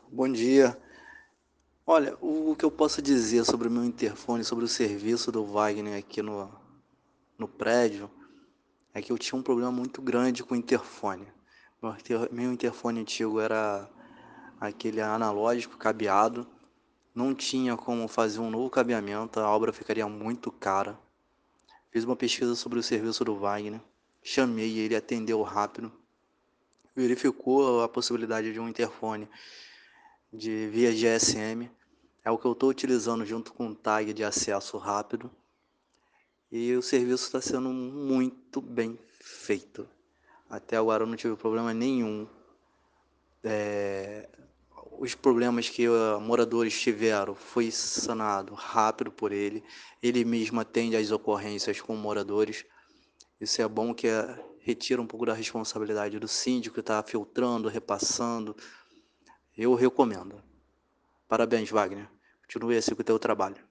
Bom dia. Olha, o que eu posso dizer sobre o meu interfone, sobre o serviço do Wagner aqui no prédio, é que eu tinha um problema muito grande com o interfone. Meu interfone antigo era aquele analógico cabeado, não tinha como fazer um novo cabeamento, a obra ficaria muito cara. Fiz uma pesquisa sobre o serviço do Wagner, chamei ele, atendeu rápido, verificou a possibilidade de um interfone de via GSM. É o que eu estou utilizando junto com o tag de acesso rápido e o serviço está sendo muito bem feito. Até agora eu não tive problema nenhum. Os problemas que moradores tiveram foi sanado rápido por ele. Ele mesmo atende às ocorrências com moradores. Isso é bom que retira um pouco da responsabilidade do síndico que está filtrando, repassando. Eu recomendo. Parabéns, Wagner. Continue assim com o teu trabalho.